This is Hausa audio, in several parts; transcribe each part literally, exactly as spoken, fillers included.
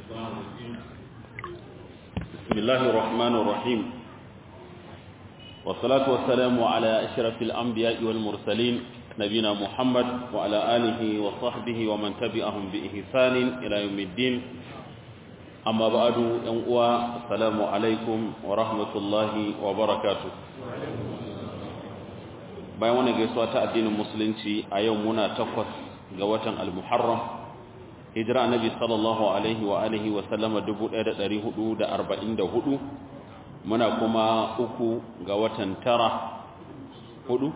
الشيطان الرجيم بسم الله الرحمن الرحيم والصلاة والسلام على أشرف الأنبياء والمرسلين نبينا محمد وعلى آله وصحبه ومن تبعهم بإحسان إلى يوم الدين أما بعد أنقوى السلام عليكم ورحمة الله وبركاته bayan wannan gaisuwa ta addinin musulunci a yau muna takwas ga watan al-Muharram hijira annabi sallallahu alaihi wa alihi wa sallama dubu ɗaya da ɗari hudu da arba'in da hudu muna kuma uku ga watan tara hudu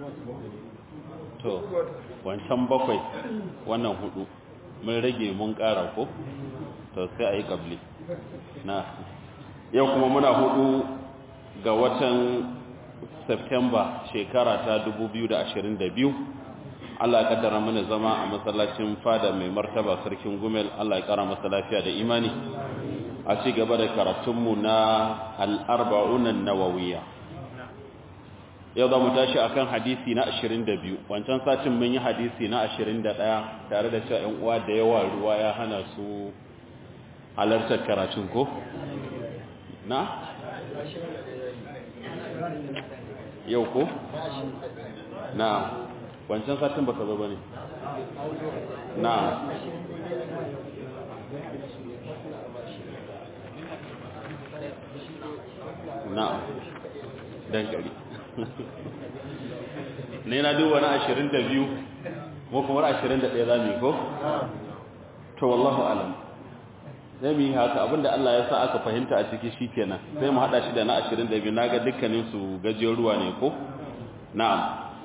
to wancan bakwai wannan hudu mun rage mun ƙara ko to sai ayi kabli na yau kuma muna hudu ga watan September shekara ta dubu biyu da ashirin da biyu Allah ya kaddara mana zama a masallacin fada mai martaba sarkin Gumel Allah ya kara masa lafiya da imani a ci gaba da karatunmu na al-arba'un an-nawawiyya yau za mu tashi akan hadisi na ashirin da biyu wancan satin mun yi hadisi na ashirin da ɗaya tare da cewa ƴan uwa da yawa ruwa ya hana su halartar karatun ko na yau ko? na wancan satin baka zo bane na na dankali ne na duba na ashirin da biyu ko kuma ashirin da ɗaya za mu yi ko? to wallahu alam zai mu yi haka abinda Allah ya sa aka fahimta a ciki shi kenan sai mu haɗa shi da na ashirin da biyu na ga dukkaninsu gajiyar ruwa ne ko? na'am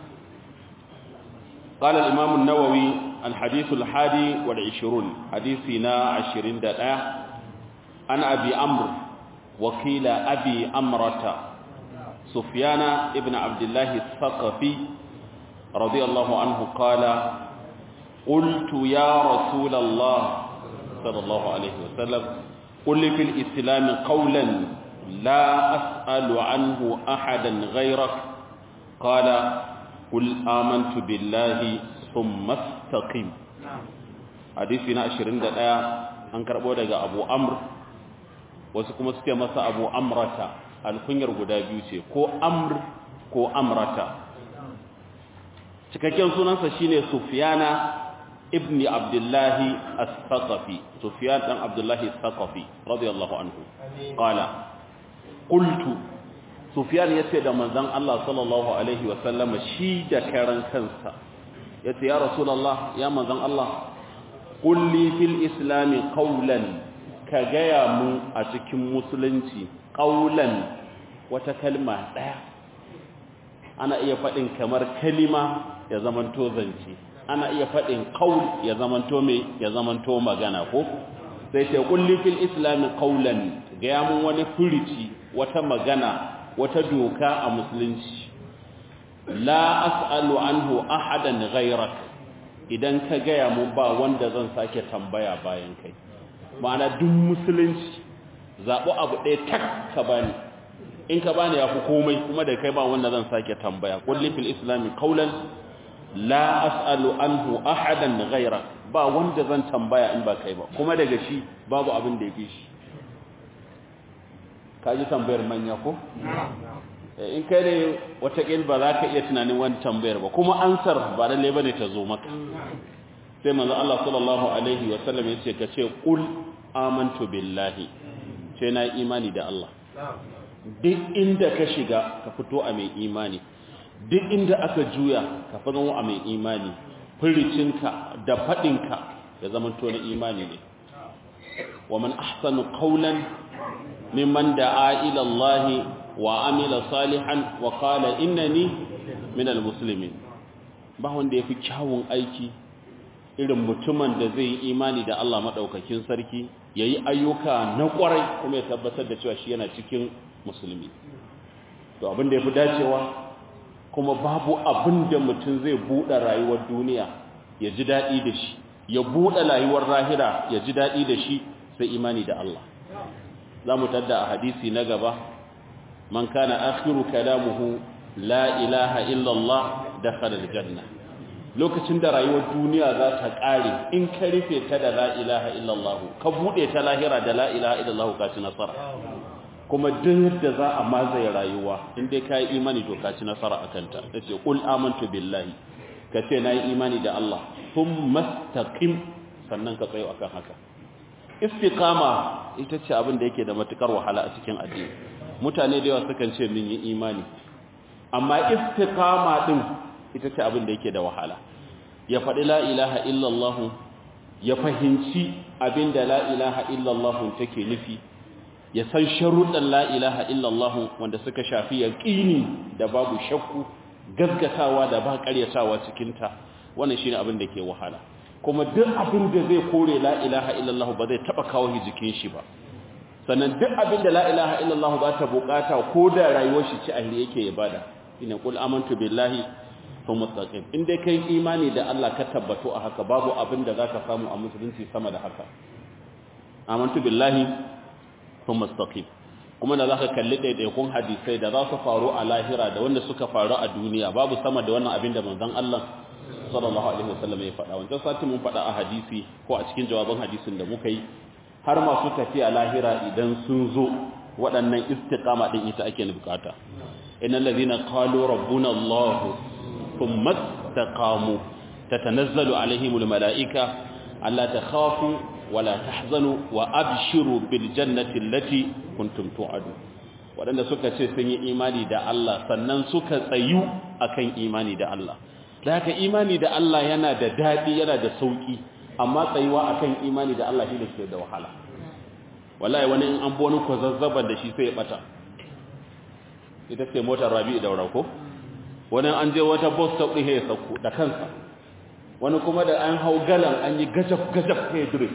قال الإمام النووي الحديث الحادي والعشرون حديثنا عشرين دقاء عن أبي عمرو وكيل أبي أمرة سفيان ابن عبد الله الثقفي رضي الله عنه قال قلت يا رسول الله صلى الله عليه وسلم قل لي في الإسلام قولا لا أسأل عنه أحدا غيرك قال قل آمنت بالله ثم استقم حديثنا عشرين دقيقة an karbo daga Abu Amr wasu kuma suke masa Abu Amrata alkunyar guda biyu ce ko Amr ko Amrata cikakken sunansa shine Sufyana ibn Abdullah as-Saqafi Sufyan dan Abdullah as-Saqafi radiyallahu anhu qala qultu Sufyan yace da manzon Allah sallallahu alaihi wa sallama shi da karan kansa yace ya rasulullah ya manzon Allah qul li fil islam qawlan ka gaya mu a cikin musulunci qawlan wata kalma daya ana iya fadin kamar kalima ya zamanto zance ana iya fadin qaul ya zamanto me ya zamanto magana ko sai ce qul li fil islam qawlan gaya mu wani furici wata magana wata doka a musulunci la as'alu anhu ahadan ghayrak idan ka gaya mu ba wanda zan sake tambaya bayan kai ma'ana duk musulunci zabo abu ɗaya tak ka bani in ka bani yafi komai kuma da kai ba wanda zan sake tambaya qul fil islam qawlan la as'alu anhu ahadan ghayrak ba wanda zan tambaya in ba kai ba kuma daga shi babu abin da yake shi ka ji tambayar manya ko? in kai ne watakil ba za ka iya tunanin wani tambayar ba kuma ansar ba lalle ba ne ta zo maka sai manzo Allah sallallahu alaihi wa sallam ya ce ka ce qul amantu billahi ce na imani da Allah duk inda ka shiga ka fito a mai imani duk inda aka juya ka fito a mai imani furicinka da fadinka ya zama to na imani ne wa man ahsanu qawlan ممن دعا إلى الله وعمل صالحا وقال إنني من المسلمين ba wanda yafi kyawun aiki irin mutumin da zai yi imani da Allah madaukakin sarki yayi ayyuka na kwarai kuma ya tabbatar da cewa shi yana cikin musulmi to abin da yafi dacewa kuma babu abin da mutum zai buɗe rayuwar duniya ya ji dadi da shi ya buɗe rayuwar lahira ya ji dadi da shi sai imani da Allah za mu tadda a hadisi na gaba man kana akhiru kalamuhu la ilaha illallah dakhala aljanna lokacin da rayuwar duniya za ta kare in ka rufe ta da la ilaha illallah ka bude ta lahira da la ilaha illallah ka ci nasara kuma duk da za a mazaye rayuwa in dai kai imani to ka ci nasara akan ta tace qul amantu billahi kace nayi imani da Allah thumma istaqim sannan ka tsayo akan haka istiqama ita ce abin da yake da matukar wahala a cikin addini mutane da yawa sukan ce min yi imani amma istiqama din ita ce abin da yake da wahala ya faɗi la ilaha illallah ya fahimci abin da la ilaha illallah take nufi ya san sharuɗan la ilaha illallah wanda suka shafi yaqini da babu shakku gaskatawa da ba ƙaryatawa cikin ta wannan shine abin da ke wahala kuma duk abin da zai kore la ilaha illallah ba zai taba kawo jikin shi ba sannan duk abin da la ilaha illallah ba ta bukata ko da rayuwar shi ci ahli yake ibada ina qul amantu billahi thumma istaqim in dai kai imani da Allah ka tabbato a haka babu abin da zaka samu a musulunci sama da haka amantu billahi thumma istaqim kuma da zaka kalli daidaikun hadisai da za su faru a lahira da wanda suka faru a duniya babu sama da wannan abin da manzon Allah sallallahu alaihi wasallam ya faɗa wancan sati mun faɗa a hadisi ko a cikin jawaban hadisin da muka yi har masu tafiya lahira idan sun zo waɗannan istiqama din ita ake bukata innal ladhina qalu rabbuna Allah thumma istaqamu tatanazzalu alaihimul malaika alla takhafu wala tahzanu wa abshiru bil jannati allati kuntum tu'adu waɗanda suka ce sun yi imani da Allah sannan suka tsayu akan imani da Allah da haka imani da Allah yana da daɗi yana da sauƙi amma tsayuwa akan imani da Allah shi da ke da wahala wallahi wani in an boni ko zazzaban da shi sai ya bata ita ce motar Rabi'u Daura ko wani an je wata bus stop ɗin ya sauko da kansa wani kuma da an hau galan an yi gajab gajab kai dire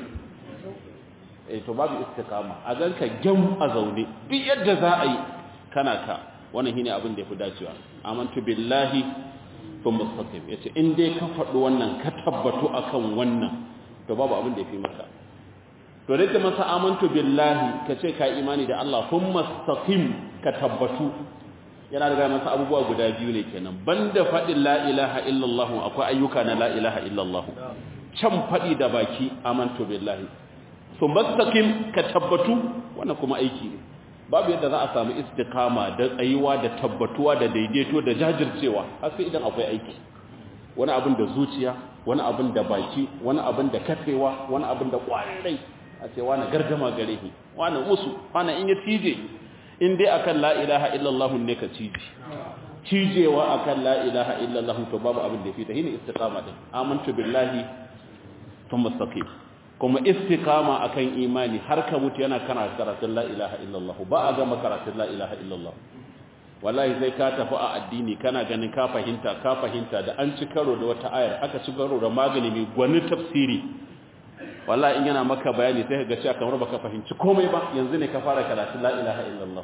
eh to babu istiqama a ganka gam a zaune duk yadda za a yi kana ka wannan shine abin da yafi dacewa amantu billahi thumma istaqim yace in dai ka faɗi wannan ka tabbatu akan wannan to babu abin da yafi maka to dai ta masa amantu billahi kace ka imani da Allah thumma istaqim ka tabbatu yana daga masa abubuwa guda biyu ne kenan banda faɗin la ilaha illallah akwai ayyuka na la ilaha illallah can faɗi da baki amantu billahi thumma istaqim ka tabbatu wannan kuma aiki ne babu yadda za a samu istiqama da tsayuwa da tabbatuwa da daidaito da jajircewa har sai idan akwai aiki wani abin da zuciya wani abin da baki wani abin da kafewa wani abin da kwarai a ce wani gargama gare shi wani musu wani in ya tije in dai akan la ilaha illallah ne ka cije cijewa akan la ilaha illallah to babu abin da yafi ta hini istiqama din amantu billahi thumma istaqim kuma istiqama akan imani har ka mutu yana kana karatun la ilaha illallah ba a gama karatun la ilaha illallah wallahi sai ka tafi a addini kana ganin ka fahimta ka fahimta da an ci karo da wata ayar aka ci karo da magani mai gwani tafsiri wallahi in yana maka bayani sai ka ga cewa kamar baka fahimci komai ba yanzu ne ka fara karatun la ilaha illallah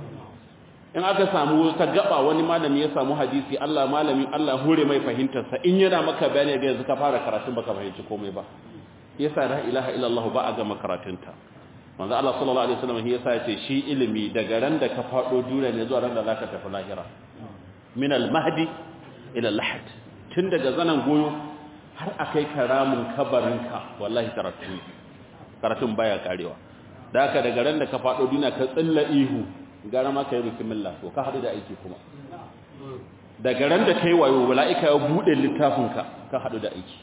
in aka samu ta gaba wani malami ya samu hadisi Allah malami Allah hore mai fahimtar sa in yana maka bayani ga yanzu ka fara karatun baka fahimci komai ba yasa la ilaha illallah ba a ga makaratunta manzo Allah sallallahu alaihi wasallam yasa yace shi ilimi daga ran da ka fado duniya ne zuwa ran da zaka tafi lahira min al-mahdi ila al-lahad tun daga zanan goyo har akai karamin kabarinka wallahi karatu karatun baya karewa da haka daga ran da ka fado duniya ka tsilla ihu gara ma kai bismillah to ka hadu da aiki kuma daga ran da kai wayo malaika ya bude littafinka ka hadu da aiki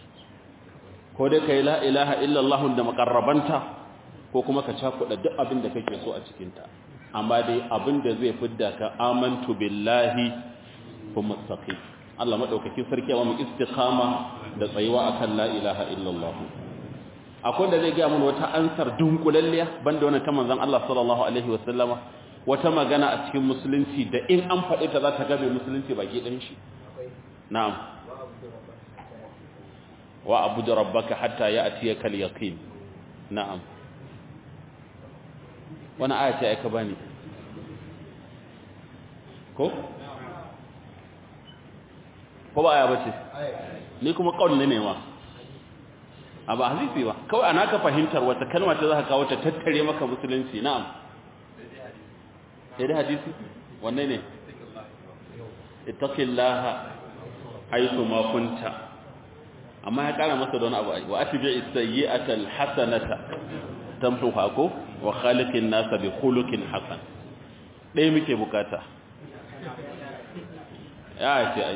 ko dai kai la ilaha illallah da makarrabanta ko kuma ka cakuɗa duk abin da kake so a cikin ta amma dai abin da zai fidda ka amantu billahi kuma mustaqim Allah madaukakin sarki ya mu istiqama da tsayuwa akan la ilaha illallah akwai da zai ga mun wata ansar dunkulalliya banda wannan ta manzon Allah sallallahu alaihi wasallama wata magana a cikin musulunci da in an faɗe ta za ta gabe musulunci baki ɗan shi na'am wa abudu rabbaka hatta ya'tiyaka al-yaqin na'am wani aya ce aka bani ko ko ba aya bace ni kuma kaul ne ma a ba hadisi ba kawai ana ka fahimtar wata kalma ce zaka kawo ta tattare maka musulunci na'am sai da hadisi wanne ne ittaqillaha haythu ma kunta amma ya kara masa da wani abu wa atbi'i sayyi'ata alhasanata tamhuha ko wa khaliqin nasa bi khuluqin hasan dai muke bukata ya ce ai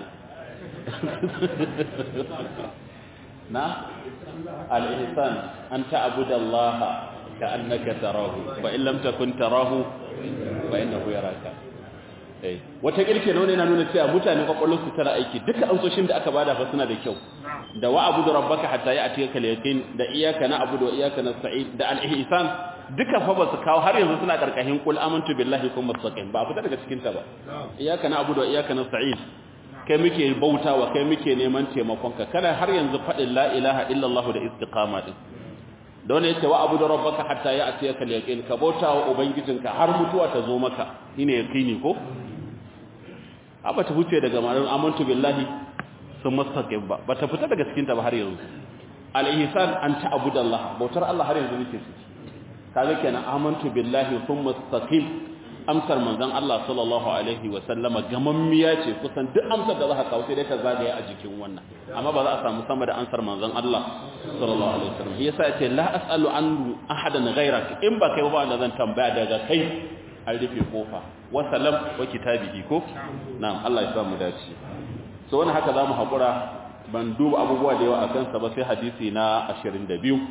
na al-ihsan an ta'budallaha ka'annaka tarahu fa in lam takun tarahu fa innahu yaraka eh wata kirke ne yana nuna cewa mutane kwakwalwar su tana aiki duka amsoshin da aka bada fa suna da kyau da wa'budu rabbaka hatta ya'tiyaka al-yaqin da iyyaka na'budu wa iyyaka nasta'in da al-ihsan duka fa ba su kawo har yanzu suna karkashin qul amantu billahi kuma mustaqim ba a fita daga cikin ta ba iyyaka na'budu wa iyyaka nasta'in kai muke bautawa kai muke neman taimakonka kana har yanzu fadin la ilaha illallah da istiqama din don yace wa abudu rabbaka hatta ya'tiyaka al-yaqin ka bautawa ubangijinka har mutuwa ta zo maka shine yaqini ko aba ta huce daga ma'anar amantu billahi sun mustaqim ba bata fita daga cikin ta ba har yanzu al-ihsan an ta'budallah bautar Allah har yanzu nake ciki kaga kenan amantu billahi thumma mustaqim amsar manzon Allah sallallahu alaihi wa sallama gamammiya ce kusan duk amsar da za ka kawo sai dai ka zagaye a jikin wannan amma ba za a samu sama da amsar manzon Allah sallallahu alaihi wa sallam yasa yace la as'alu an ahadan ghayrak in ba kai ba da zan tambaya daga kai an rufe kofa wa salam wa kitabihi ko na'am Allah ya sa mu dace so wannan haka zamu hakura ban duba abubuwa da yawa akan sa ba sai hadisi na ashirin da biyu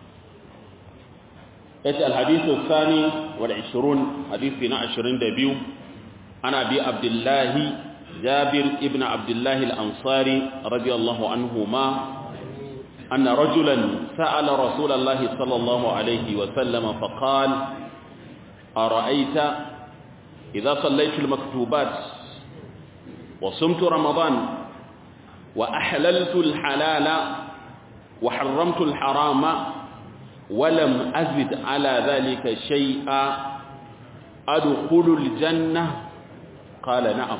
يأتي الحديث الثاني والعشرون حديثنا عشرين دبيو عن أبي عبد الله جابر ابن عبد الله الأنصاري رضي الله عنهما أن رجلا سأل رسول الله صلى الله عليه وسلم فقال أرأيت إذا صليت المكتوبات وصمت رمضان وأحللت الحلال وحرمت الحرام ولم أزد على ذلك شيئا أدخل الجنة قال نعم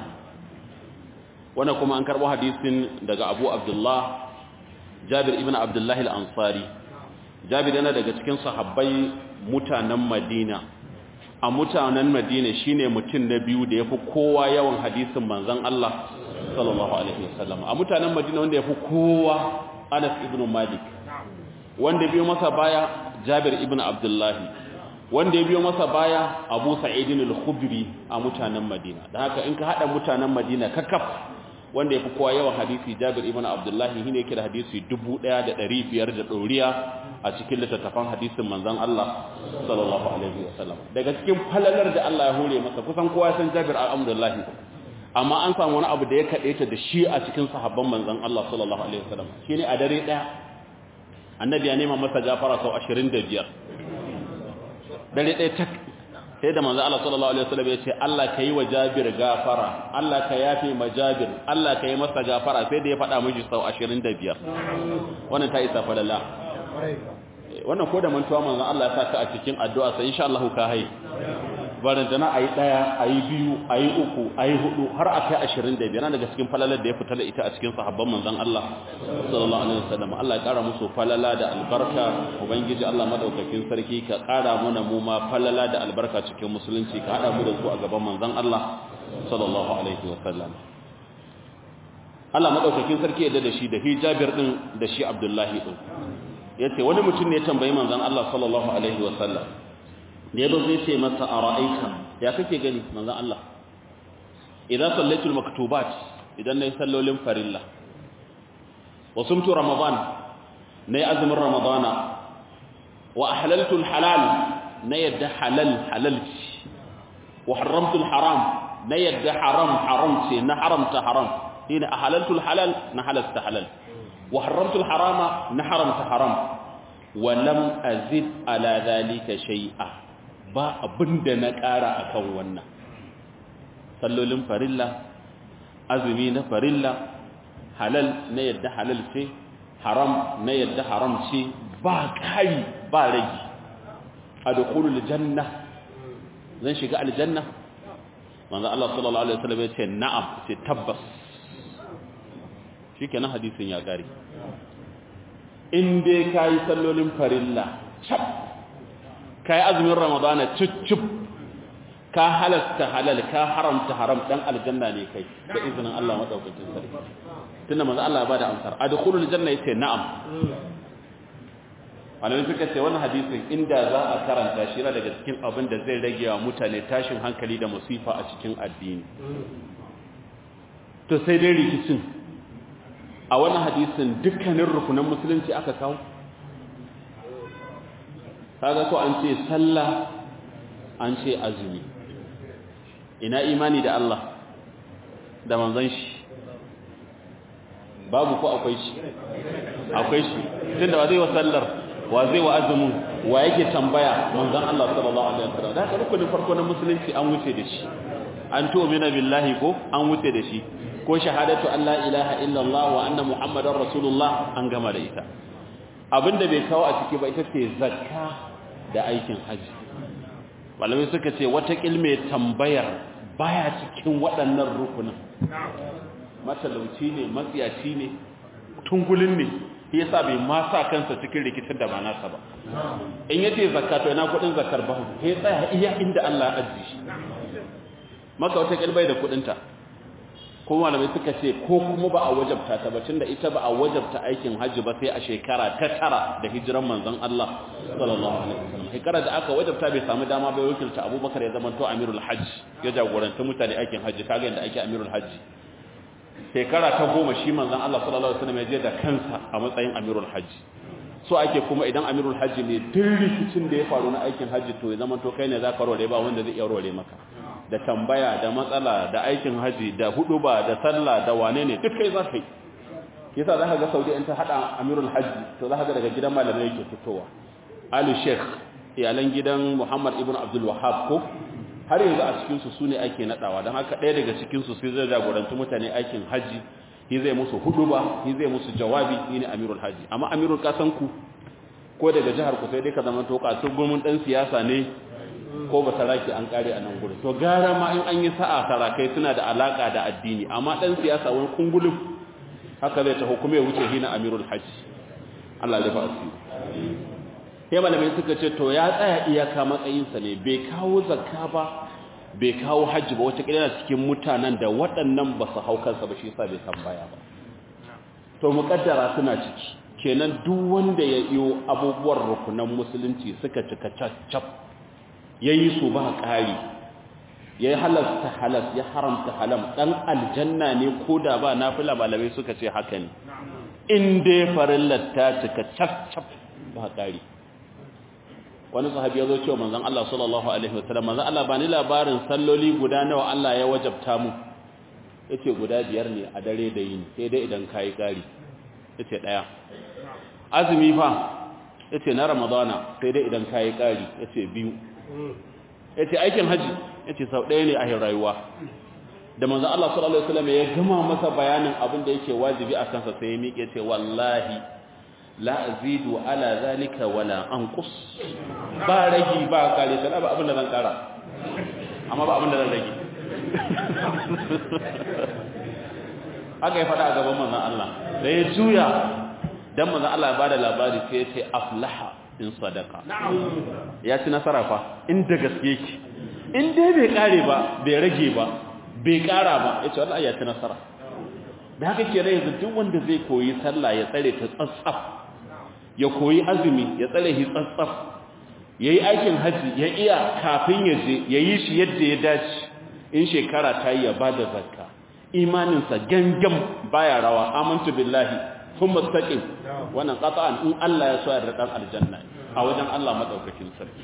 ونكم أنكر حديث دقى أبو عبد الله جابر ابن عبد الله الأنصاري جابر أنا دقى تكين صحابي متانا مدينة a mutanen Madina shine mutum na biyu da yafi kowa yawan hadisin manzon Allah sallallahu alaihi wasallam a mutanen Madina wanda yafi kowa Anas ibn Malik wanda biyo masa baya Jabir ibn Abdullah wanda biyo masa baya Abu Sa'id al-Khudri a mutanen Madina dan haka in ka hada mutanen Madina kakaf wanda yafi kowa yawan hadisi Jabir ibn Abdullah shine yake da hadisi dubu ɗaya da ɗari biyar da doriya a cikin littattafan hadisin manzon Allah sallallahu alaihi wasallam daga cikin falalar da Allah ya hore masa kusan kowa san Jabir al-Abdullah amma an samu wani abu da ya kade ta da shi a cikin sahabban manzon Allah sallallahu alaihi wasallam shine a dare daya annabi ya nema masa gafara sau ashirin da biyar dare daya tak sai da manzon Allah sallallahu alaihi wasallam ya ce Allah kai wa Jabir gafara Allah ka yafe ma Jabir Allah kai masa gafara sai da ya faɗa miji sau ashirin da biyar wannan ta isa falala wannan ko da mantuwa manzon Allah ya saka a cikin addu'a sai insha Allah ka hai barantana ayi daya ayi biyu ayi uku ayi hudu har akai ashirin da biyar daga cikin falalar da ya fita da ita a cikin sahabban manzon Allah sallallahu alaihi wasallam Allah ya kara musu falala da albarka ubangiji Allah madaukakin sarki ka kara mana mu ma falala da albarka cikin musulunci ka hada mu da su a gaban manzon Allah sallallahu alaihi wasallam Allah madaukakin sarki ya da shi da Jabir din da shi Abdullahi din yace wani mutum ne ya tambayi manzon Allah sallallahu alaihi wasallam da yazo zai ce masa ara'aita ya kake gani manzon Allah idan sallaitul maktubat idan nayi sallolin farilla wa sumtu ramadan nayi azumin ramadana wa ahlaltu halal na yadda halal halal wa haramtu haram na yadda haram haram ce na haramta haram ina ahlaltu halal na halalta halal wa haramtu harama na haramta haram wa lam azid ala zalika shay'a ba abinda na ƙara akan wannan sallolin farilla azumi na farilla halal na yadda halal ce haram na yadda haram ce ba kai ba ragi adkhulul janna zan shiga aljanna manzo Allah sallallahu alaihi wasallam ya ce na'am ce tabbas shikenan hadisin ya gari in dai kai sallolin farilla chap kai azumin ramadana cuccup ka halasta halal ka haramta haram dan aljanna ne kai da izinin Allah madaukakin sarki tunda manzo Allah ya bada amsar adkhulul janna yace na'am wannan suka ce wannan hadisin inda za a karanta shi daga cikin abin da zai rage wa mutane tashin hankali da musifa a cikin addini to sai dai rikicin a wannan hadisin dukkanin rukunan musulunci aka kawo kaga ko an ce sallah an ce azumi ina imani da Allah da manzon shi babu ko akwai shi akwai shi tunda wa zai wa sallar wa zai wa azumin wa yake tambaya manzon Allah sallallahu alaihi wasallam da haka rukunin farko na musulunci an wuce da shi an tu'mina billahi ko an wuce da shi ko shahadatu an la ilaha illallah wa anna muhammadar rasulullah an gama da ita abinda bai kawo a ciki ba ita ce zakka da aikin haji malamai suka ce wata kilme tambayar baya cikin waɗannan rukunin matalauci ne matsiyaci ne tungulin ne yasa bai ma sa kansa cikin rikicin da ba nasa ba in yace zakka to ina kudin zakkar ba sai tsaya iya inda Allah ya ajiye shi maka wata kilbai da kudin ta ko malamai suka ce ko kuma ba a wajabta ta ba tunda ita ba a wajabta aikin haji ba sai a shekara ta tara da hijiran manzon Allah sallallahu alaihi wasallam shekara da aka wajabta bai samu dama bai wakilta Abubakar ya zama to amirul hajj ya jagoranta mutane aikin haji kaga yanda ake amirul hajj shekara ta goma shi manzon Allah sallallahu alaihi wasallam ya je da kansa a matsayin amirul hajj so ake kuma idan amirul hajj ne duk rikicin da ya faru na aikin haji to ya zama to kai ne zaka rore ba wanda zai iya rore maka da tambaya da matsala da aikin haji da huduba da sallah da wane ne duk kai zaka yi yasa zaka ga Saudi in ta hada amirul hajji to zaka ga daga gidan malamai yake fitowa Ali Sheikh iyalan gidan Muhammad ibn Abdul Wahhab ko har yanzu a cikin su sune ake nadawa dan haka ɗaya daga cikin su sai zai jagoranci mutane aikin haji shi zai musu huduba shi zai musu jawabi shine amirul hajji amma amirul kasan ku ko daga jihar ku sai dai ka zama to ka gumin dan siyasa ne ko ba saraki an kare a nan gurin to gara ma in an yi sa'a sarakai suna da alaka da addini amma dan siyasa wani kungulun haka zai ta hukume wuce hina amirul hajj Allah ya ba asiri sai malamai suka ce to ya tsaya iyaka matsayin sa ne bai kawo zakka ba bai kawo hajji ba wata kila cikin mutanen da waɗannan ba su hau kansa ba shi yasa bai tambaya ba to muƙaddara suna ciki kenan duk wanda ya iyo abubuwan rukunan musulunci suka cika caccap ya yi su ba ƙari ya yi halasta halas ya haramta halam ɗan aljanna ne ko da ba na fila malamai suka ce haka ne in dai farillar ta cika cap-cap ba ƙari wani sahabi ya zo cewa manzan Allah sallallahu Alaihi wasallam manzan Allah ba ni labarin salloli guda nawa Allah ya wajabta mu ya ce guda biyar ne a dare da yini sai dai idan ka yi ƙari ya ce ɗaya azumi fa ya ce na ramadana sai dai idan ka yi ƙari ya ce biyu ya ce aikin haji ya ce sau ɗaya ne a rayuwa da manzan Allah sallallahu Alaihi wasallam ya gama masa bayanin abin da yake wajibi a kansa sai ya miƙe ce wallahi la azidu ala zalika wala anqus ba ragi ba kare sai ba abin da zan kara amma ba abin da zan rage aka yi fada a gaban manzan Allah da ya juya dan manzan Allah ya bada labari sai ya ce aflaha in sadaka ya ci nasara fa inda gaske ki in dai bai kare ba bai rage ba bai kara ba yace wallahi ya ci nasara da haka ke rai duk wanda zai koyi sallah ya tsare ta tsatsaf ya koyi azumi ya tsare shi tsatsaf yayi aikin haji ya iya kafin ya je yayi shi yadda ya dace in shekara ta yi ya bada zakka imanin sa gangam baya rawa amantu billahi thumma istaqim wannan qat'an in Allah ya so ya dan aljanna a wajen Allah madaukakin sarki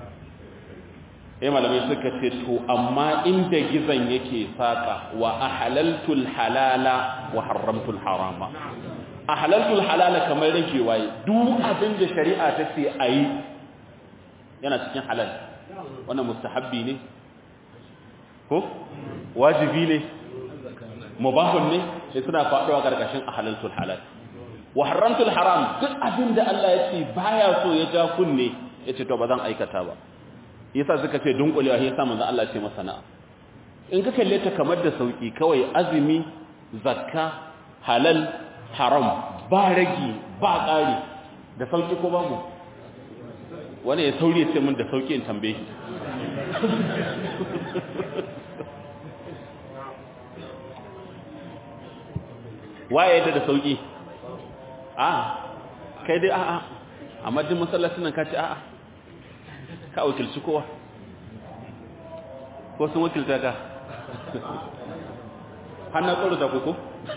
eh malamai suka ce to amma inda gizan yake saka wa ahalaltul halala wa haramtul harama ahalaltul halala kamar rake waye duk abin da shari'a ta ce ayi yana cikin halal wannan mustahabbi ne ko wajibi ne mubahun ne sai suna faɗowa karkashin ahalaltul halal wa haramtul haram duk abin da Allah ya ce baya so ya ja kunne yace to ba zan aikata ba yasa suka ce dunkulewa yasa manzo Allah ce masa na'a in ka kalle ta kamar da sauki kawai azumi zakka halal haram ba ragi ba ƙari da sauki ko babu wani ya sauri ya ce min da sauki in tambaye shi waye yadda da sauki a kai dai a'a amma din masallacin nan ka ce a'a ka wakilci kowa ko sun wakilta ka hannun tsoro ta kuku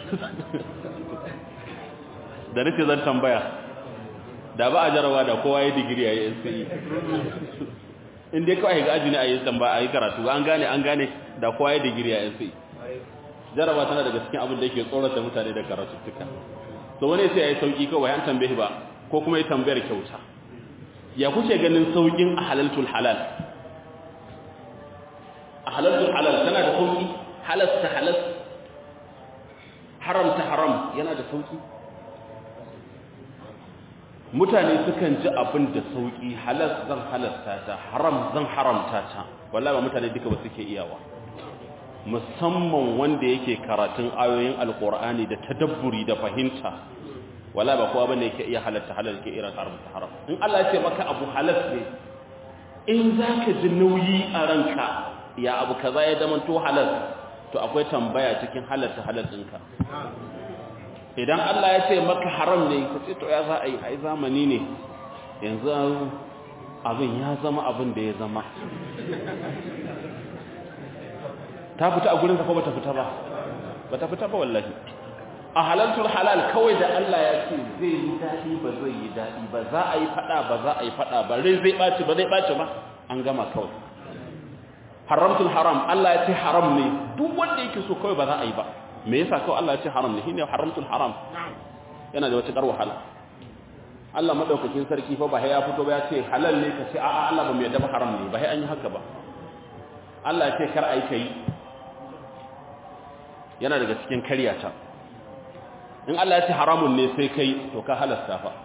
da nufi zan tambaya da ba a jarawa da kowa ya digiri a yi N C E inda ya kawai ga aji ne a yi tambaya a yi karatu an gane an gane da kowa ya digiri a N C E jaraba tana daga cikin abin da yake tsorata mutane da karatu tuka so wani sai ya yi sauki kawai an tambaye ba ko kuma ya tambayar kyauta ya kuce ganin saukin a halaltul halal a halaltul halal tana da sauki halasta halas haramta haram yana da sauki mutane sukan ji abin da sauki halas zan halasta ta haram zan haramta ta wallahi ba mutane duka ba suke iyawa musamman wanda yake karatun ayoyin alqur'ani da tadabburi da fahimta wallahi ba kowa bane yake iya halatta halal ke irin haramta haram in Allah ya ce maka abu halas ne in zaka ji nauyi a ranka ya abu kaza ya zama to halal to akwai tambaya cikin halatta halal ɗinka idan Allah ya ce maka haram ne ka ce to ya za a yi ai zamani ne yanzu abin ya zama abin da ya zama ta fita a gurin ka ko bata fita ba bata fita ba wallahi a halaltul halal kawai da Allah ya ce zai yi dadi ba zai yi dadi ba za a yi fada ba za a yi fada ba rai zai baci ba zai baci ba an gama kawai haramtul haram Allah ya ce haram ne duk wanda yake so kawai ba za a yi ba me yasa kawai Allah ya ce haram ne shine haramtul haram yana da wata kar wahala Allah madaukakin sarki fa ba ya fito ba ya ce halal ne ka ce a'a Allah ba mu yadda ba haram ne ba sai an yi haka ba Allah ya ce kar ai kai yana daga cikin karyata in Allah ya ce haramun ne sai kai to ka halasta fa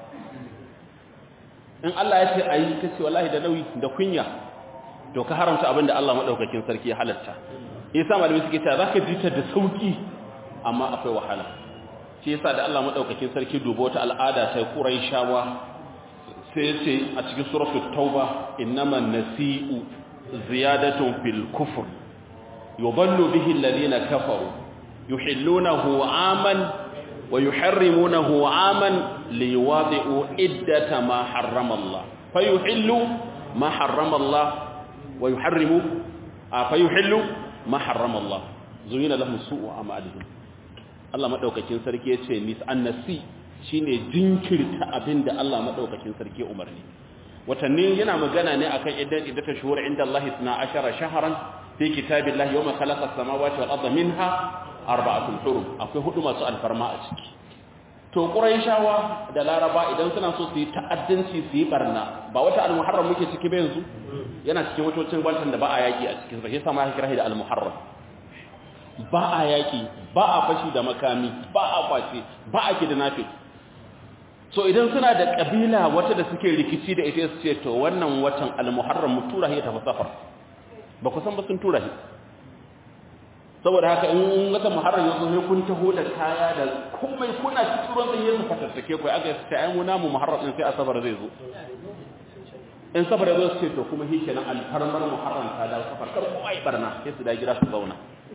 in Allah ya ce ayi kace wallahi da nauyi da kunya to ka haramta abinda Allah madaukakin sarki ya halatta yasa malami suke cewa zaka ji ta da sauki amma akwai wahala shi yasa da Allah madaukakin sarki dubo wata al'ada ta Quraishawa sai ya ce a cikin suratul tauba innaman nasi'u ziyadatun fil kufr yudallu bihi alladhina kafaru yuhillunahu 'aman wa yuharrimunahu 'aman liwadi'u iddata ma harrama Allah fayuhillu ma harrama Allah wa yuharrimu fayuhillu ma harrama Allah zuyina lahum su'u a'malihim Allah madaukakin sarki yace nis annasi shine jinkirta abinda Allah madaukakin sarki umarni watanni yana magana ne akan idan iddata shuhur inda Allah isna ashara shahran fi kitabillahi yawma khalaqa as-samawati wal arda minha arba'atun hurum akwai hudu masu alfarma a ciki to quraishawa da laraba idan suna so su yi ta'addanci su yi barna ba wata al-muharram muke ciki ba yanzu yana cikin watocin bantan da ba a yaki a cikin sa shi sama ya kira da al-muharram ba a yaki ba a fashi da makami ba a kwace ba a kidnapping so idan suna da kabila wata da suke rikici da ita su ce to wannan watan al-muharram mu tura shi ta safar ba ku san ba sun tura shi saboda haka in wata muharram yanzu ne kun taho da kaya da komai kuna cikin ruwan sai yanzu fatattake ku aka ce ai mu namu muharram din sai asabar zai zo in safar zai ce to kuma shi kenan alfarmar muharram ta da safar kar ko ai barna sai su da gida su zauna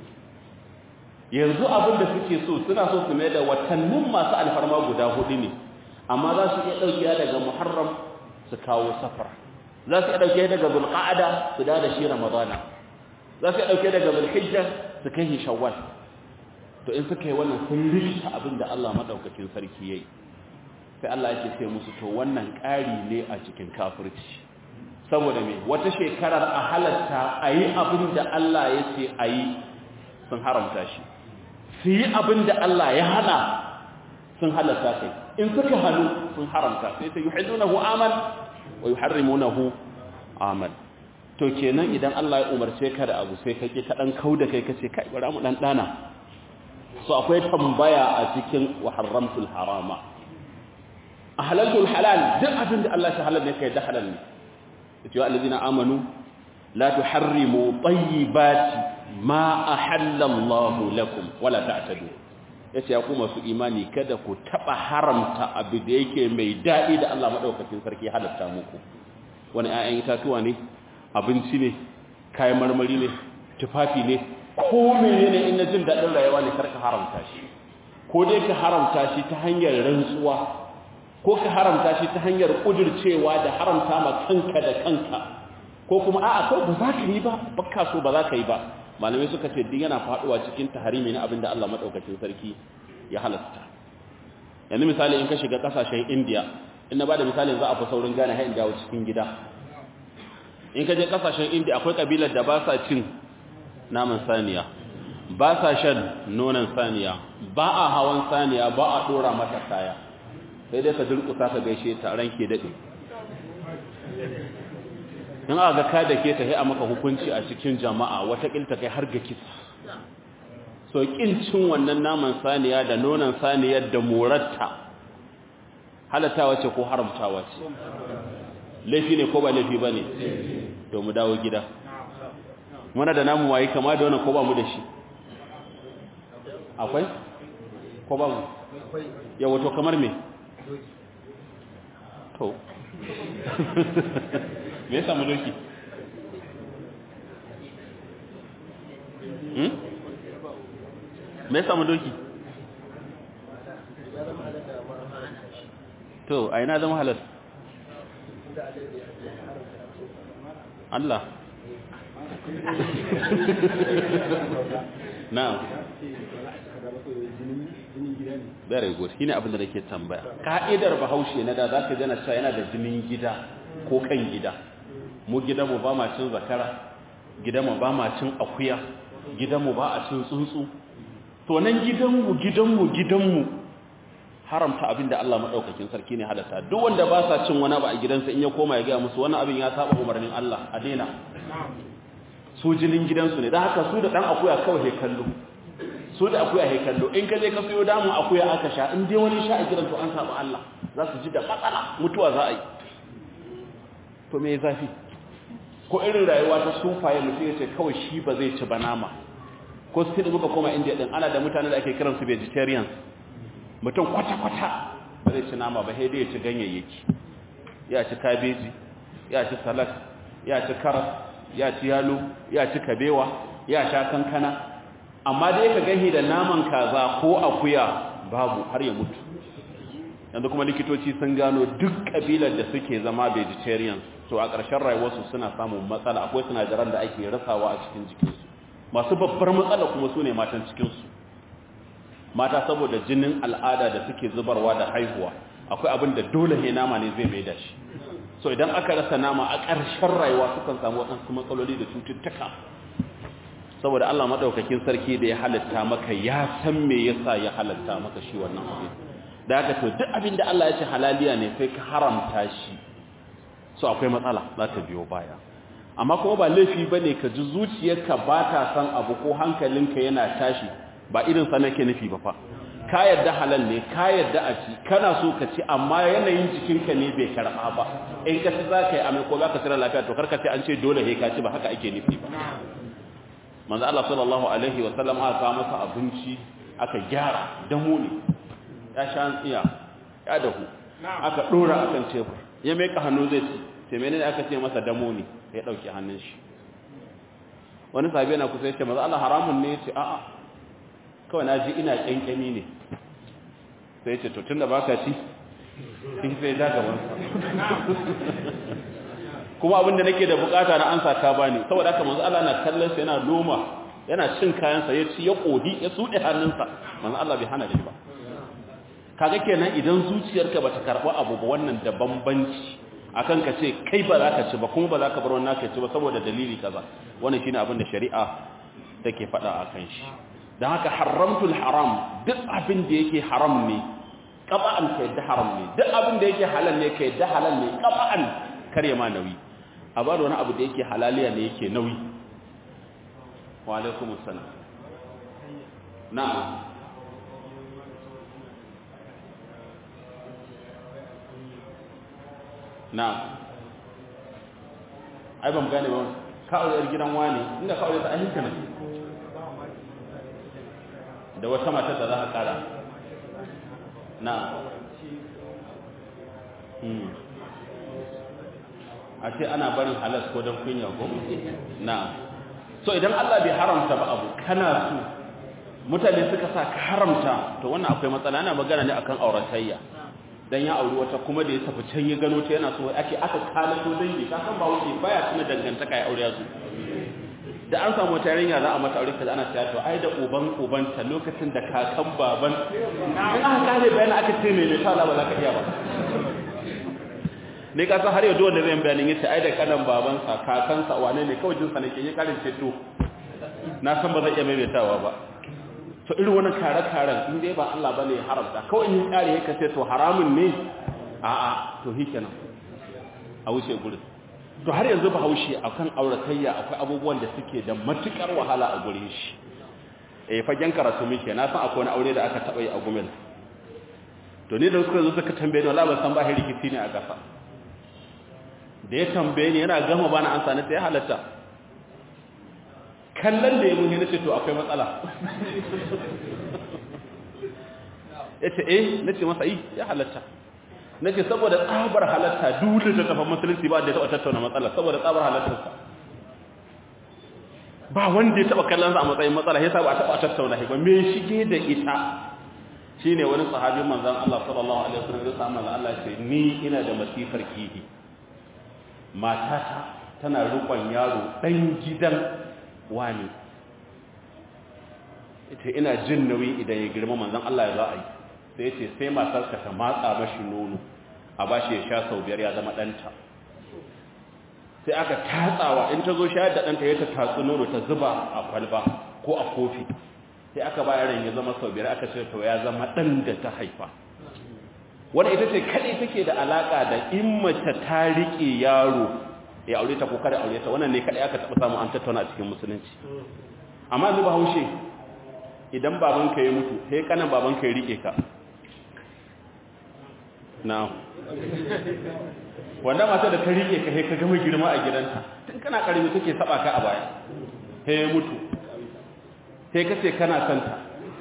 yanzu abin da suke so suna so su mai da watannin masu alfarma guda hudu ne amma za su iya dauke daga muharram su kawo safar za su iya dauke daga zulqa'ada su da da shi ramadana za su iya dauke daga zulhijja su kai shi shawwal to in suka yi wannan sun rikita abin da Allah madaukakin sarki yayi sai Allah yake ce musu to wannan ƙari ne a cikin kafirci saboda me wata shekarar a halatta ayi abin da Allah ya ce ayi sun haramta shi su yi abin da Allah ya hana sun halatta kai in suka halu sun haramta sai ta yuhillunahu aman wa yuharrimunahu aman to kenan idan Allah ya umarce ka da abu sai kake ka dan kauda kai kace kai bara mu dan dana so akwai tambaya a cikin wa haramtul harama ahlalul halal duk abin da Allah ya halal ne kai da halal ne yace ya allazina amanu la tuharrimu tayyibati ma ahallallahu lakum wala ta'tadu yace ya ku masu imani kada ku taba haramta abu da yake mai dadi da Allah madaukakin sarki halatta muku wani ayan itatuwa ne abinci ne kayan marmari ne tufafi ne ko menene in na jin daɗin rayuwa ne karka haramta shi ko dai ka haramta shi ta hanyar rantsuwa ko ka haramta shi ta hanyar ƙudurcewa da haramta ma kanka da kanka ko kuma a'a kai ba za ka yi ba bakka so ba za ka yi ba malamai suka ce din yana faduwa cikin taharimi na abinda Allah madaukakin sarki ya halasta yanzu misali in ka shiga kasashen India in na bada misalin za a fi saurin gane har in dawo cikin gida in ka je kasashen India akwai kabilar da ba sa cin naman saniya ba sa shan nonon saniya ba a hawan saniya ba a dora mata kaya sai dai ka durkusa ka gaishe ta ranke dade in aka ka da ke ta sai a maka hukunci a cikin jama'a wata kilta kai har ga kisa so kin cin wannan naman saniya da nonon saniyar da moratta halatawa ce ko haramtawa ce laifi ne ko ba laifi bane to mu dawo gida muna da namu waye kama da wannan ko ba mu da shi akwai ko ba mu yawa to kamar me to me yasa mu doki hmm me yasa mu doki to ai na zama halal Allah na'am very good shine abin da nake tambaya ka'idar bahaushe na da zaka jana cewa yana da jinin gida ko kan gida mu gidanmu ba ma cin zakara gidanmu ba ma cin akuya gidanmu ba a cin tsuntsu to nan gidanmu gidanmu gidanmu haramta abin da Allah madaukakin sarki ne halatta duk wanda ba sa cin wani ba a gidansa in ya koma ya ga musu wannan abin ya saba umarnin Allah a daina su jinin gidansu ne dan haka su da dan akuya kawai kallo su da akuya he kallo in ka je ka fiyo damu akuya aka sha in dai wani sha a gidan to an saba Allah za su ji da matsala mutuwa za a yi to me zafi ko irin rayuwa ta sufaye mutum yace kawai shi ba zai ci banama ko sai da muka koma India din ana da mutane da ake kiran su vegetarians mutum kwata kwata ba zai ci nama ba sai dai ya ci ganyayyaki ya ci kabeji ya ci salad ya ci karas ya ci yalo ya ci kabewa ya sha kankana amma dai ka gani da naman kaza ko akuya babu har ya mutu yanzu kuma likitoci sun gano duk kabilar da suke zama vegetarians to a ƙarshen rayuwarsu suna samun matsala akwai sinadaran da ake rasawa a cikin jikinsu masu babbar matsala kuma su ne matan cikinsu mata saboda jinin al'ada da suke zubarwa da haihuwa akwai abin da dole ne nama ne zai maida shi so idan aka rasa nama a ƙarshen rayuwa sukan samu waɗansu matsaloli da cututtuka saboda Allah madaukakin sarki da ya halatta maka ya san me yasa ya halatta maka shi wannan abin da haka to duk abin da Allah ya ce halaliya ne sai ka haramta shi so akwai matsala za ta biyo baya amma kuma ba laifi bane ka ji zuciyarka ba ta san abu ko hankalinka yana tashi ba irin sa nake nufi ba fa ka yarda halal ne ka yarda a ci kana so ka ci amma yanayin jikinka ne bai karba ba in ka ci zaka yi amai ko zaka tsira lafiya to karka ce an ce dole he ka ci ba haka ake nufi ba manzo Allah sallallahu alaihi wa sallam aka kawo masa abinci aka gyara damu ne ya sha tsiya ya dahu aka dora akan tebur ya mai ka hannu zai ci sai menene aka ce masa damu ne ya dauki hannun shi wani sahabi yana kusa yace manzo Allah haramun ne yace a'a kawai naji ina kenkemi ne sai yace to tunda baka ci kin sai da gaban kuma abinda nake da bukata na ansa ka bani saboda haka manzo Allah na kallon sa yana loma yana cin kayan sa ya ci ya kodi ya sude hannunsa manzo Allah bai hana shi ba kaga kenan idan zuciyarka bata karba abu ba wannan da bambanci akan ka ce kai ba za ka ci ba kuma ba za ka bar wannan ka ci ba saboda dalili kaza wannan shine abin da shari'a take faɗa akan shi dan haka haramtul haram duk abin da yake haram ne qat'an kai da haram ne duk abin da yake halal ne kai da halal ne qat'an kare ma nauyi a ba da wani abu da yake halaliya ne yake nauyi wa alaikumus salam na'am na'am ai ban gane ba ka aure gidan wani inda ka aure ta ahinka ne da wata mata da za ka kara na'am hmm a ce ana barin halas ko don kunya ko na'am so idan Allah bai haramta ba abu kana so mutane suka sa ka haramta to wannan akwai matsala. Ana magana ne akan auratayya dan ya auri wata kuma da ya tafi can ya gano ta yana so ake aka kalato dangi ka san ba wuce baya tuna dangantaka ya aure su da an samu wata yarinya za a mata aure kaza ana cewa to ai da uban ubanta lokacin da kakan baban in aka kare bayan aka ce me ne ta Allah ba za ka iya ba ne ka san har yau dole zai bayanin yace ai da kanan babansa kakansa wane ne kawai jinsa ne ke yi karin ceto na san ba zai iya maimaitawa ba to irin wannan kare-karen in dai ba Allah bane ya haramta kawai in kare yake ce to haramun ne a'a to hikenan a wuce gurin to har yanzu ba haushi akan auratayya akwai abubuwan da suke da matukar wahala a gurin shi eh fagen karatu muke na san akwai wani aure da aka taba yi a gumel to ni da suka zo suka tambaye ni wallahi ban san ba rikici ne a gasa da ya tambaye ni yana gama bana ansa ne sai halatta kallon da ya mun nace to akwai matsala yace eh nace masa yi ya halatta nace saboda tsabar halatta dole da tafi musulunci ba da ya taba tattauna matsala saboda tsabar halattarsa ba wanda ya taba kallon sa a matsayin matsala sai ba a taba tattauna shi ba me shige da ita shine wani sahabin manzon Allah sallallahu alaihi wasallam ya samu Allah ya ce ni ina da masifar kihi matata tana rukun yaro dan gidan wani ita ina jin nauyi idan ya girma manzon Allah ya za a yi sai ce sai matarka ta matsa mashi nono a bashi ya sha sau biyar ya zama ɗanta sai aka tatsawa in ta zo shayar da ɗanta ya ta tatsu nono ta zuba a kwalba ko a kofi sai aka ba yaron ya zama sau biyar aka ce to ya zama ɗan da ta haifa wanda ita ce kaɗai take da alaƙa da in mace ta riƙe yaro ya aure ta ko kada aure ta wannan ne kaɗai aka taɓa samu an tattauna a cikin musulunci amma zuba haushe idan babanka ya mutu sai kanan babanka ya riƙe ka na wanda mata da ta rike ka ka gama girma a gidanta tun kana karimi take saba ka a baya sai ya mutu sai ka ce kana santa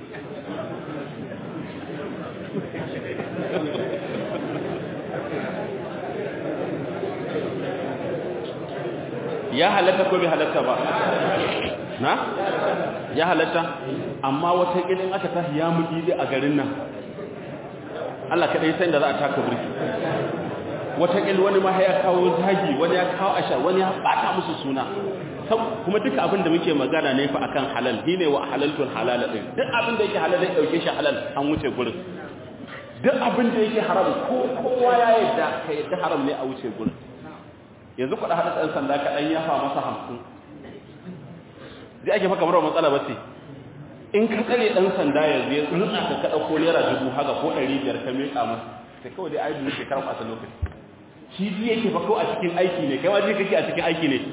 ya halatta ko bai halatta ba na ya halatta amma wata ilin aka tashi ya mudi a garin nan Allah kaɗai sai da za a taka burki wataƙil wani ma ya kawo zagi wani ya kawo ashar wani ya ɓata musu suna kuma duka abin da muke magana ne fa akan halal shi ne wa halaltul halala ɗin duk abin da yake halal ya ɗauke shi halal an wuce gurin duk abin da yake haram ko kowa ya yadda ka yadda haram ne a wuce gurin yanzu kuɗa haɗa ɗan sanda kaɗan ya fa masa hamsin zai ake fa kamar matsala ba ce in ka tsare dan sanda yanzu ya tsunsa ka ka dauko naira dubu haka ko ɗari biyar ka meka masa sai kawai dai ai dubu shekara a san lokaci shi ji yake fa ko a cikin aiki ne kai ma ji kake a cikin aiki ne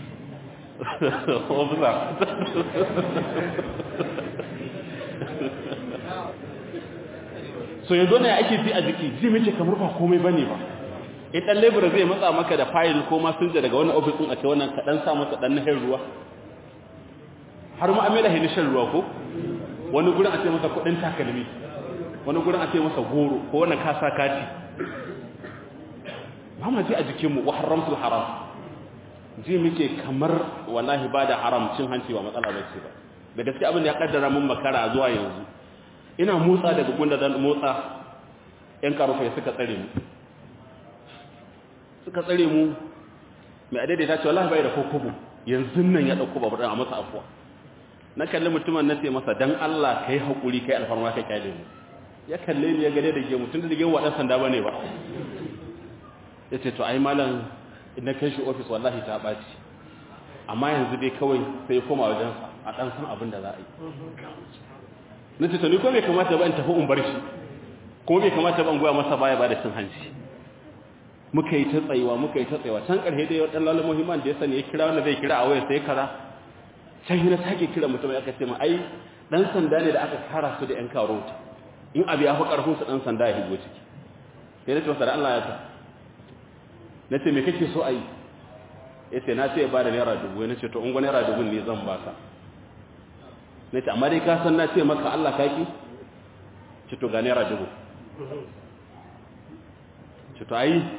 obza so yanzu ne ake ji a jiki ji mace kamar ba komai bane ba idan labor zai matsa maka da file ko ma sun daga wannan office din a ce wannan ka dan sa masa dan nahin ruwa har ma amela hin shan ruwa ko wani gurin a ce masa kudin takalmi wani gurin a ce masa goro ko wannan kasa kati ba ma ji a jikinmu wa haramtul haram ji muke kamar wallahi ba da haram cin hanci ba matsala bace ba da gaske abin da ya kaddara mun makara zuwa yanzu ina motsa daga gunda dan motsa yan karufa suka tsare mu suka tsare mu mai adade ta ce wallahi bai da kokobo yanzu nan ya dauko babu dan a masa afuwa na kalli mutumin na ce masa dan Allah kai hakuri kai alfarma kai kyale mu ya kalle ni ya gade da ge mutun da ge wadan sanda bane ba yace to ai malam idan kai shi office wallahi ta baci amma yanzu dai kawai sai koma wajen sa a dan san abin da za a yi nace to ni ko bai kamata ba in tafi in bar shi ko bai kamata ba in goya masa baya ba da cin hanci muka yi ta tsayuwa muka yi ta tsayuwa can karhe dai wadan lalu muhimman da ya sani ya kira wanda zai kira a waya sai kara sai na sake kira mutum ya kace mu ai dan sanda ne da aka kara su da yan karota in abi ya fi karfin su dan sanda ya higo ciki sai nace masa da Allah ya ta nace me kake so ai yace na ce ba da naira dubu nace to in gwa naira dubu ne zan baka nace amma dai ka san na ce maka Allah kaki ce to ga naira dubu ce to ai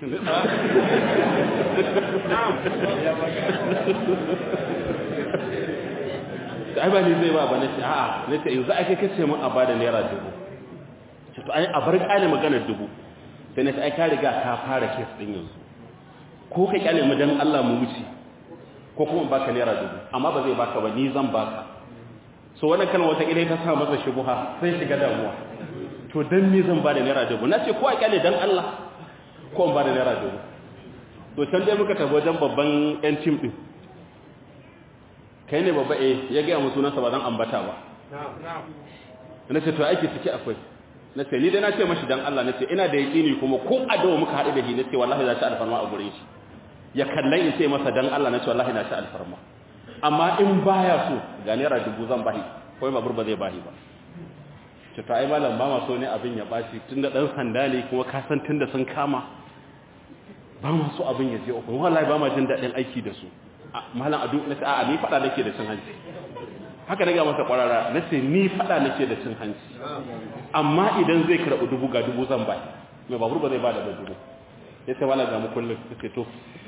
ai ba ni zai ba ba nace a'a nace yanzu ake kace mun a bada naira dubu to ai a bar kale maganar dubu sai nace ai ka riga ka fara case din yanzu ko ka kyale mu dan Allah mu wuce ko kuma baka naira dubu amma ba zai baka ba ni zan baka so wannan kalma wata ilai ta sa masa shubuha sai shiga damuwa to dan me zan bada naira dubu nace ko a kyale dan Allah ko in bada naira dubu to can dai muka tafi wajen babban yan team din kai ne babba eh ya ga mu sunansa ba zan ambata ba nace to aiki ciki akwai nace ni dai na ce mashi dan Allah nace ina da yakini kuma ko adawa muka haɗu da shi nace wallahi za ta alfarma a gurin shi ya kallai in ce masa dan Allah nace wallahi na ta alfarma amma in baya so ga naira dubu zan bahi ko ma burba zai bahi ba ce to ai malam ba ma so ne abin ya bashi tunda dan sanda ne kuma ka san tunda sun kama ba ma so abin ya je uku wallahi ba ma jin dadin aiki da su malam adu nace a'a ni fada nake da cin hanci haka nake masa kwarara nace ni fada nake da cin hanci amma idan zai karɓi dubu ga dubu zan bai mai babur ba zai ba da dubu ya ce wala ga mu kullum suke to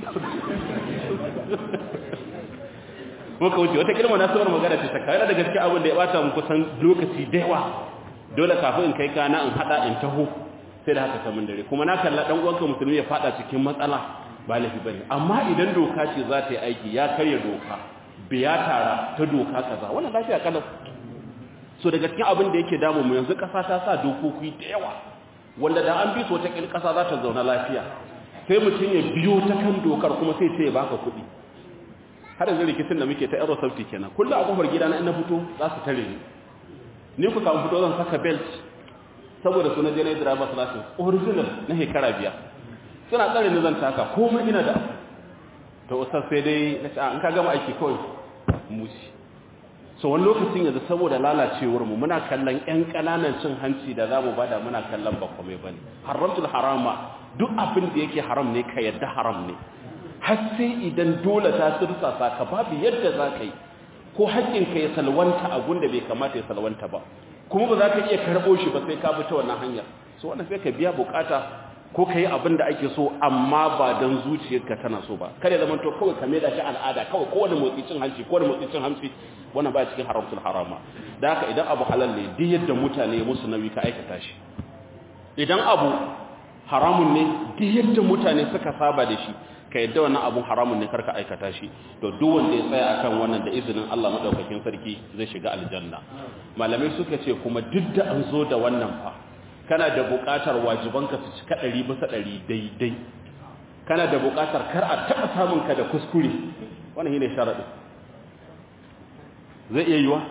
muka wuce wata kilma na sauran magana ta saka yana da gaske abin da ya bata mu kusan lokaci da yawa dole kafin in kai kana in hada in taho sai da haka samun dare kuma na kalla dan uwanka musulmi ya fada cikin matsala ba lafi bane amma idan doka ce za ta yi aiki ya karya doka biya tara ta doka kaza wannan lafiya kalau so daga cikin abin da yake damu mu yanzu kasa ta sa dokoki da yawa wanda da an bi so ta kin kasa za ta zauna lafiya sai mutum ya biyo ta kan dokar kuma sai sai ya baka kuɗi har yanzu rikicin da muke ta aero safety kenan kullu a kofar gida na ina fito za su tare ni ni ku samu fito zan saka belt saboda suna je na driver's license original na shekara biyar suna tsare ni zan taka komai ina da to ustaz sai dai na ce an ka gama aiki kawai muci so wani lokacin yanzu saboda lalacewar mu muna kallon ƴan kananan cin hanci da zamu bada muna kallon ba komai bane haramtul harama duk abin da yake haram ne ka yadda haram ne har sai idan dole ta sursa ka babu yadda za ka yi ko haƙƙin ka ya salwanta abun da bai kamata ya salwanta ba kuma ba za ka iya karɓo shi ba sai ka bi ta wannan hanyar so wannan sai ka biya bukata ko ka yi abin da ake so amma ba don zuciyarka tana so ba kada zaman to kawai ka maida shi al'ada kawai kowane motsi cin hanci kowane motsi cin hanci wannan ba cikin haramtul harama da haka idan abu halal ne duk yadda mutane musu nauyi ka aikata shi idan abu haramun ne duk yadda mutane suka saba da shi ka yadda wannan abun haramun ne karka aikata shi to duk wanda ya tsaya akan wannan da izinin Allah madaukakin sarki zai shiga aljanna malamai suka ce kuma duk da an zo da wannan fa kana da buƙatar wajibanka su cika ɗari bisa ɗari daidai kana da buƙatar kar a taɓa samun ka da kuskure wannan shine sharadi zai iya yiwa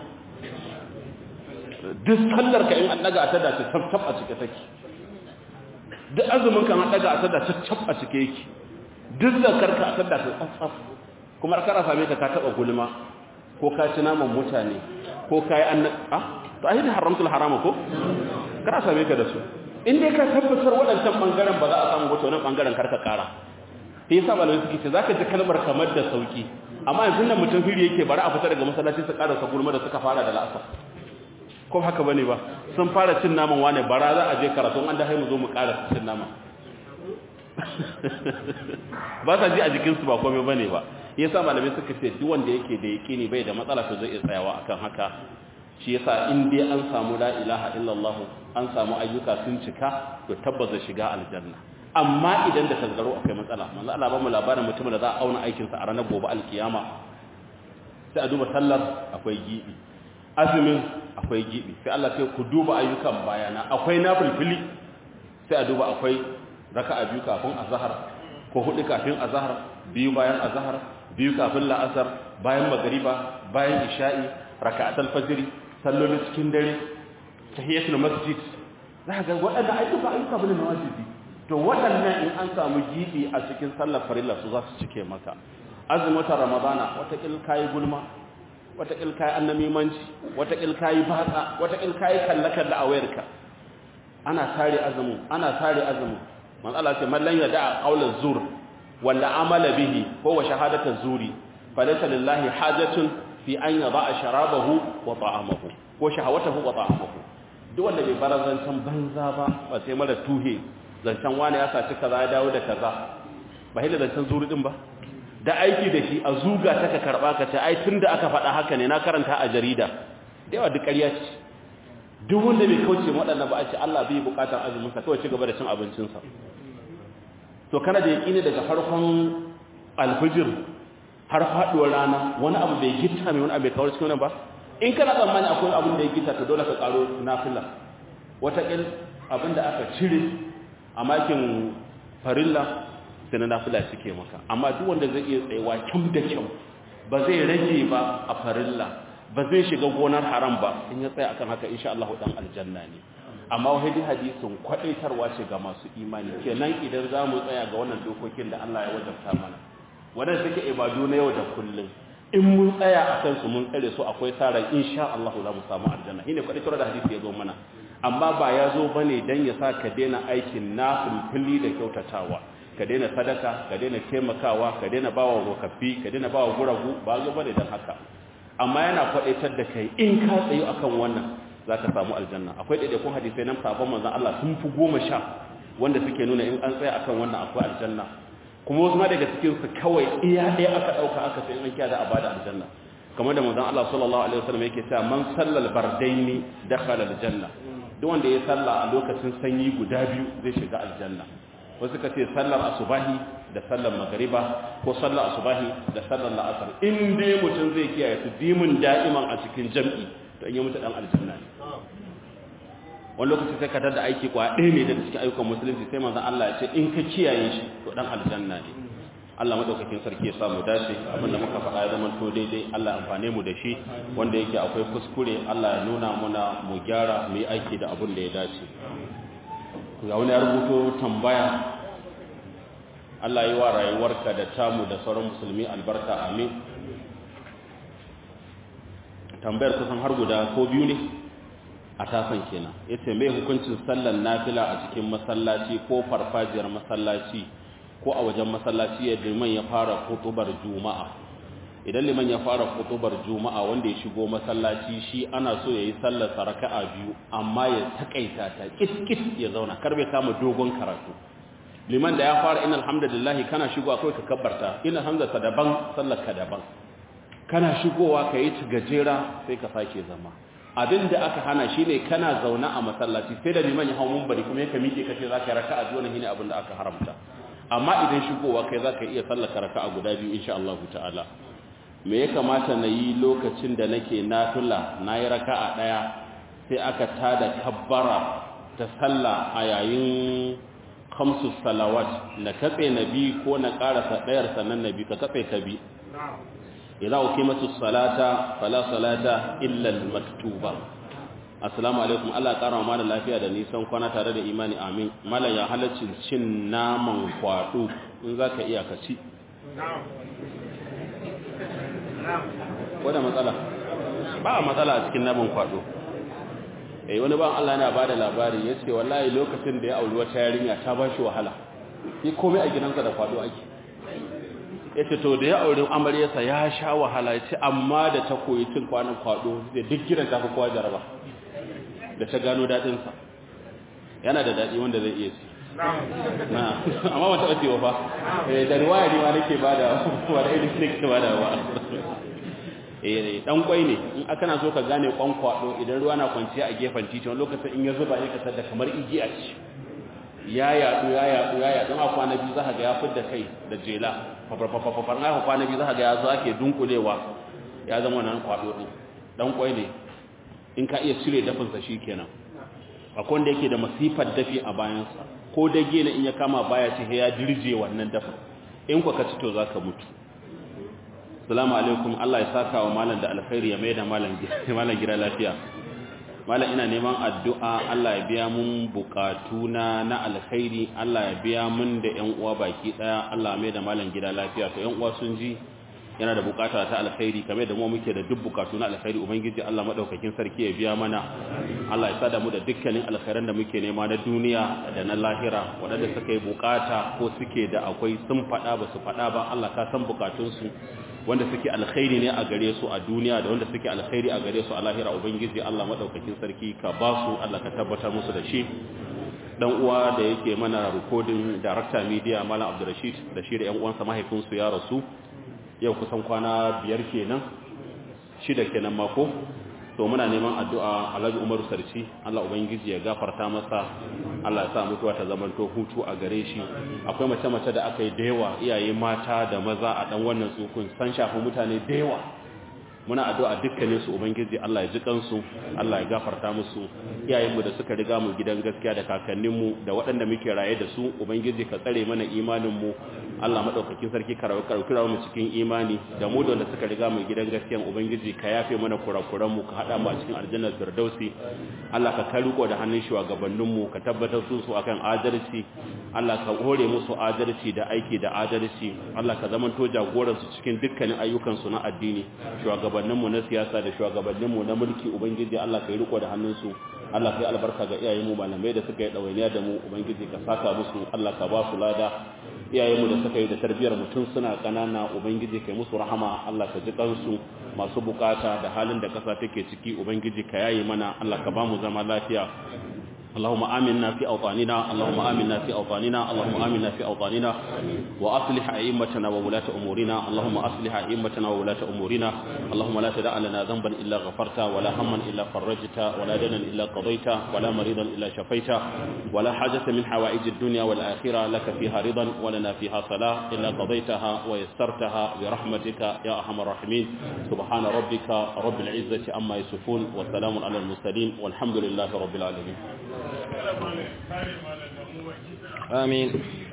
duk sallar ka in an daga a tada ta tab a cike take duk azumin ka an daga a tada ta tab a cike yake duk zakar ka a tada ta tsaf kuma kar a same ka ka taɓa gulma ko ka ci naman mutane ko ka yi an ah to ai da haramtul harama ko kar a same ka da su in dai ka tabbatar waɗancan bangaren ba za a samu wato wannan bangaren karka kara sai yasa malamai suke ce zaka ji kalmar kamar da sauki amma yanzu nan mutum firi yake bari a fita daga masallaci su ƙara sa gulma da suka fara da la'asar ko haka bane ba sun fara cin naman wane bara za a je karatu an da hai mu zo mu ƙara cin naman ba sa ji a jikin su ba komai bane ba yasa malamai suka ce duk wanda yake da yaqini bai da matsala to zai iya tsayawa akan haka shi yasa in dai an samu la ilaha illallah an samu ayyuka sun cika to tabbata shiga aljanna amma idan da tasgaro akwai matsala manzo Allah ba mu labarin mutumin da za a auna aikin sa a ranar gobe alkiyama sai a duba sallar akwai gibi azumin akwai gibi sai Allah sai ku duba ayyukan bayana akwai nafilfili sai a duba akwai raka'a biyu kafin azhar ko hudu kafin azhar biyu bayan azhar biyu kafin la'asar bayan magriba bayan isha'i raka'atul fajr sallolin cikin dare tahiyatul masjid za ga waɗannan ayyuka ayyuka bane na wajibi to waɗannan in an samu gibi a cikin sallar farilla su za su cike maka azumin watan ramadana wata kil kai gulma wata kil kai annamimanci wata kil kai batsa wata kil kai kallakan da awayarka ana tare azumin ana tare azumin man Allah ce man lan yada qawla zur wala amala bihi huwa shahadatu zuri falaysa lillahi hajatun fi an yada sharabahu wa ta'amahu ko shahawatahu wa ta'amahu duk wanda bai barazantan banza ba ba sai mara tuhe zancen wani ya saci kaza ya dawo da kaza ba hila zancen zuri din ba da aiki da shi a zuga ta ka karba ka ce ai tunda aka faɗa haka ne na karanta a jarida da yawa duk ƙarya ce duk wanda bai kauce waɗannan ba a ce Allah bai buƙatar azumin sa kawai ci gaba da cin abincin sa to kana da yaƙini daga farkon alfijir har faduwar rana wani abu bai gitta mai wani abu bai kawar cikin wannan ba in kana tsammani akwai abin da ya gitta to dole ka karo nafila wata ƙil abin da aka cire a makin farilla sai na nafila suke maka amma duk wanda zai iya tsayawa kyau da kyau ba zai rage ba a farilla ba zai shiga gonar haram ba in ya tsaya akan haka insha Allah dan aljanna ne amma wahidi hadisin kwadaitarwa ce ga masu imani kenan idan za mu tsaya ga wannan dokokin da Allah ya wajabta mana wadanda suke ibadu na yau da kullum in mun tsaya a kansu mun tsare su akwai tsara insha Allah za mu samu aljanna shine kwadaitarwa da hadisi ya zo mana amma ba ya zo bane dan ya sa ka daina aikin nafili da kyautatawa ka daina sadaka ka daina taimakawa ka daina bawa wakafi ka daina bawa guragu ba zo bane dan haka amma yana kwadaitar da kai in ka tsayo akan wannan zaka samu aljanna akwai daidaikun hadisai nan sabon manzon Allah sun fi goma sha wanda suke nuna in an tsaya akan wannan akwai aljanna kuma wasu ma daga cikin su kawai iya ɗaya aka dauka aka sai an kiyaye da abada aljanna kamar da manzon Allah sallallahu alaihi wasallam yake cewa man sallal bardaini dakhala aljanna duk wanda ya salla a lokacin sanyi guda biyu zai shiga aljanna wasu ka ce sallar asubahi da sallar magariba ko sallar asubahi da sallar la'asar in dai mutum zai kiyaye su dimin da'iman a cikin jam'i to in yi mutu dan aljanna ne wani lokaci sai ka tada aiki kwa ɗaya ne daga cikin ayyukan musulunci sai manzon Allah ya ce in ka kiyaye shi to dan aljanna ne Allah madaukakin sarki ya samu dace abinda muka faɗa ya zama to daidai Allah amfane mu da shi wanda yake akwai kuskure Allah ya nuna muna mu gyara mu yi aiki da abin da ya dace ga wani ya rubuto tambaya Allah yi wa rayuwarka da tamu da sauran musulmi albarka amin tambayar kusan har guda ko biyu ne a tasan kenan yace mai hukuncin sallar nafila a cikin masallaci ko farfajiyar masallaci ko a wajen masallaci yadda liman ya fara kutubar juma'a idan liman ya fara kutubar juma'a wanda ya shigo masallaci shi ana so yayi sallar raka'a biyu amma ya takaita ta kitkit ya zauna karbe kama dogon karatu liman da ya fara innal hamdalillah kana shigo akwai ka kabbarta innal hamdalillah daban sallar ka daban kana shigowa kai ci gajera sai ka sake zama abinda aka hana shine kana zauna a masallaci sai da liman ya hawo munbari kuma ka miƙe kace zaka raka'a biyu ne shine abinda aka haramta amma idan shigowa kai zaka iya sallar raka'a guda biyu insha Allah ta'ala me ya kamata na yi lokacin da nake nafila na yi raka'a ɗaya sai aka tada kabbara ta salla a yayin khamsu salawat na katse na bi ko na karasa ɗayar sannan na bi ka katse ka bi idan uqimatu salata fala salata illa al-maktuba assalamu alaikum Allah ƙara ma da lafiya da nisan kwana tare da imani amin mala ya halaccin cin naman kwado in zaka iya ka ci wadda matsala ba a matsala a cikin naman kwado eh wani ban Allah yana bada labari yace wallahi lokacin da ya auri wata yarinya ta ba shi wahala shi komai a gidansa da kwado ake yace to da ya auri amaryarsa ya sha wahala yace amma da ta koyi cin kwanan kwado da duk gidan ta fi kowa jaraba da ta gano dadin sa yana da dadi wanda zai iya ci na amma wata ake wa fa eh da riwaya ne ma nake bada wa da irin nake bada wa eh dan kwai ne in aka na so ka gane kwan kwado idan ruwa na kwanciya a gefen titi wani lokacin in ya zuba ne ka tada kamar igiya ce ya yadu ya yadu ya yadu a kwana biyu zaka ga ya fidda kai da jela fafafafafar na kwana biyu zaka ga ya zo ake dunkulewa ya zama nan kwado din dan kwai ne in ka iya cire dafin sa shikenan akwai wanda yake da masifar dafi a bayansa ko dage ne in ya kama baya ce ya dirje wannan dafin in ku ka ci to zaka mutu assalamu alaikum Allah ya saka wa malam da alkhairi ya maida malam malam gida lafiya malam ina neman addu'a Allah ya biya mun bukatuna na alkhairi Allah ya biya mun da ƴan uwa baki daya Allah ya maida malam gida lafiya to ƴan uwa sun ji yana da bukata ta alkhairi kamar da mu muke da duk bukatu na alkhairi ubangiji Allah madaukakin sarki ya biya mana Allah ya sada mu da dukkanin alkhairan da muke nema na duniya da na lahira wadanda suka yi bukata ko suke da akwai sun fada ba su fada ba Allah ka san bukatun su wanda suke alkhairi ne a gare su a duniya da wanda suke alkhairi a gare su a lahira ubangiji Allah madaukakin sarki ka ba su Allah ka tabbatar musu da shi dan uwa da yake mana recording director media Malam Abdulrashid da shi da ƴan uwansa mahaifinsu ya rasu yau kusan kwana biyar kenan shida kenan mako to muna neman addu'a Alhaji Umaru Sarci Allah ubangiji ya gafarta masa Allah ya sa mutuwa ta zamanto hutu a gare shi akwai mace mace da aka yi da yawa iyaye mata da maza a dan wannan tsukun san shafi mutane da yawa muna addu'a dukkanin su ubangiji Allah ya ji kansu Allah ya gafarta musu iyayenmu da suka riga mu gidan gaskiya da kakanninmu da waɗanda muke raye da su ubangiji ka tsare mana imanin mu Allah madaukakin sarki ka rawa mu cikin imani da mu da suka riga mu gidan gaskiya ubangiji ka yafe mana kurakuran mu ka hada mu a cikin aljannar firdausi Allah ka karuko da hannun shugabannin mu ka tabbatar su su akan adalci Allah ka hore musu adalci da aiki da adalci Allah ka zamanto jagoran su cikin dukkanin ayyukan su na addini shugabanninmu na siyasa da shugabanninmu na mulki ubangiji Allah ka yi riko da hannunsu Allah ka yi albarka ga iyayenmu malamai da suka yi ɗawainiya da mu ubangiji ka saka musu Allah ka ba su lada iyayenmu da suka yi da tarbiyar mutum suna ƙanana ubangiji ka yi musu rahama Allah ka ji kansu masu bukata da halin da ƙasa take ciki ubangiji ka yayi mana Allah ka ba mu zama lafiya اللهم آمنا في أوطاننا اللهم آمنا في أوطاننا اللهم آمنا في أوطاننا وأصلح أئمتنا وولاة أمورنا اللهم أصلح أئمتنا وولاة أمورنا اللهم لا تدع لنا ذنبا إلا غفرته ولا هما إلا فرجته ولا دنا إلا قضيته ولا مريضا إلا شفيته ولا حاجة من حوائج الدنيا والآخرة لك فيها رضا ولنا فيها صلاة إلا قضيتها ويسرتها برحمتك يا أرحم الراحمين سبحان ربك رب العزة عما يصفون وسلام على المرسلين والحمد لله رب العالمين آمين